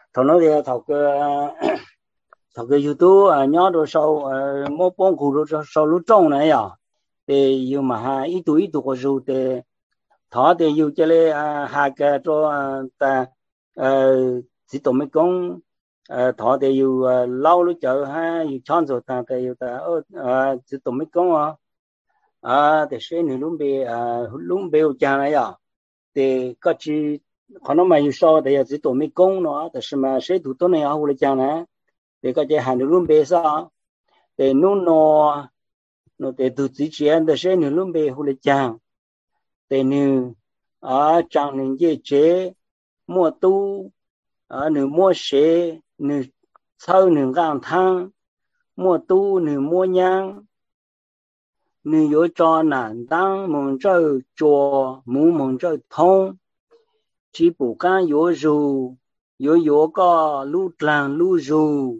thằng nó thì thằng cái YouTube nhớ rồi sau mua bông củ rồi sau lúc trồng này à thì yêu mà ít tuổi có rồi thì thọ thì yêu cho lên hai cái cho ta chỉ tụi mình cũng thọ thì yêu lâu lúc chờ yêu chọn rồi ta thì yêu ta chỉ tụi mình cũng thì sẽ lúc bê cha này à thì có chỉ còn nó mà yêu sau thì chỉ tụi mình cũng nó thì mà sẽ tụi tôi này à hồi cha này thì có chỉ hàng lúc bê sao thì nó thì tụi chỉ chuyện thì sẽ lúc bê hồi cha thì nếu chẳng nên dễ chế mua tu nếu mua xe nếu sau nếu gang thang mua tu nếu mua nhang nếu có cho nạn tăng mong cho chùa mong cho thông chỉ bù can có có lưu làng lưu dù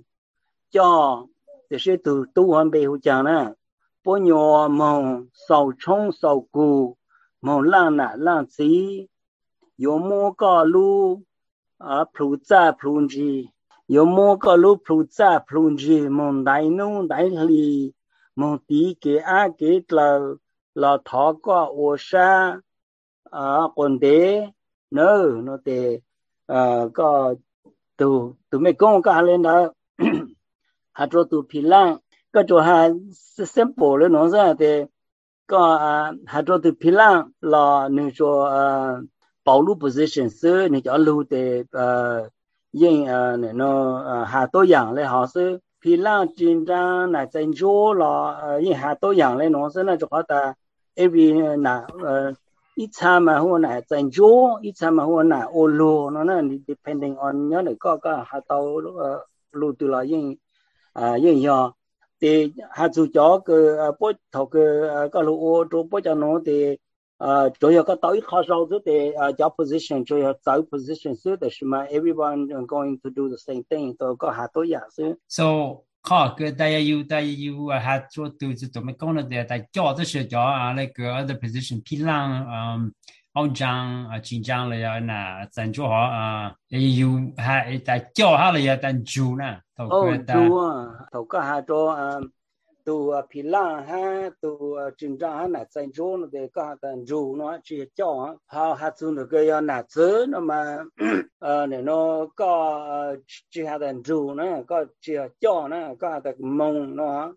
cho thì sẽ từ tu hành bề hữu chẳng nè bố nhỏ mong sầu冲sầu cù mong lang nè lang gì有么个路普扎普吉，有么个路普扎普吉，蒙大弄大里，蒙地给给了他个我山本地no de có tụi mấy con cả lên đó hạt cho tụi phi lang có cho hạt simple lên nó ra thì có hạt cho tụi phi lang là nếu cho bảo lưu position sư nếu cho lưu thì yên nó hạt tô dạng lên họ sư phi lang chính ra là chân chỗ là yên hạt tô dạng lên nó sẽ là cho ta every là ít tham mà hoa này dành chỗ ít tham mà hoa này ô lô nó là depending on nhớ này có hạt tàu lô từ là yên do thì hạt dù cho cái bớt thầu cái lô ô chỗ bớt cho nó thì chủ yếu cái tàu ít khó sau thứ thì job position chủ yếu tàu position thứ thì mà everyone going to do the same thing તો có hạt tối giả chứ so khó cái đại yêu hạt cho từ tụi mình công là tại cho đó là cho cái other position phi lang ông Giang chính Giang là na dân cho họ yêu hạt tại cho họ là tại chủ nè thầu có hạt cho tu phi lang ha tu chính Giang na dân cho nó để có hạt chủ nó chỉ cho hạt chủ nó cái na chớ nó mà này nó có chỉ hạt chủ nó có chỉ cho nó có hạt mông nó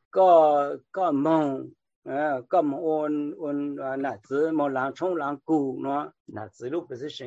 có mông có một ôn nãy giờ một làng trống làng cũ nó nãy giờ lúc position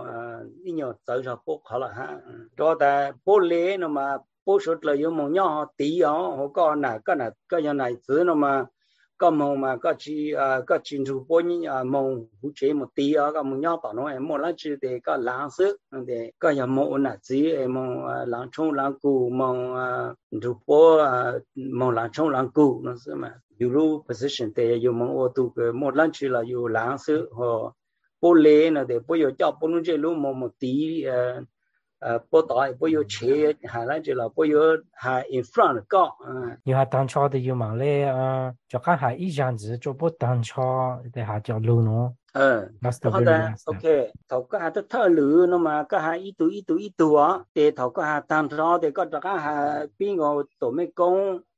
ít nhiều tới cho bố họ là ha cho ta bố lê nó mà bố số là有một nhau tí họ có nãy cái nhà nãy giờ nó mà có mông mà có chỉ có chính chủ bố như mông hỗ trợ một tí có một nhau bảo nó một lần chỉ để có làng sức để có nhà một nãy giờ mông làng trống làng cũ mông chủ bố mông làng trống làng cũ nó sẽ màอยู่ position แต่อยู่มองว่าตัวก็หมดลันชีละอยู่หลังซื้อฮะพอเล่นะแต่พออยู่จับพอนู้นจะรู้มองตีพอต่อยพออยู่เชยหาลันชีละพออยู่หา in front ก็อยู่หาตั้งชอแต่อยู่มองเลยจะก็หาอีจันทร์จะพอตั้งชอแต่หาจะรู้เนาะเขาแต่โอเคเขาก็หาเท่าหรือเนาะมาก็หาอีตัวแต่เขาก็หาตั้งชอแต่ก็จะก็หาปิ้งเอาตัวไม่กง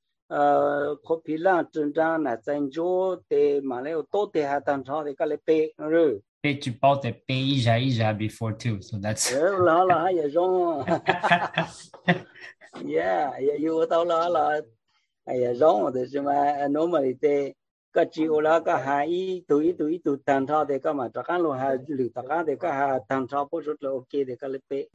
có phi lang chân ra là dành cho để mà lấy tốt để hạ tầng cho thì cái lấy bê rồi bê chụp bao để bê ý ra before too so that's là hay rồi yeah yêu tao là hay rồi thì mà normally thì cái chiều là cái hai tuổi tầng cho thì cái mà chắc chắn là hai lựa tầng thì cái hạ tầng cho bớt rồi ok thì cái lấy bê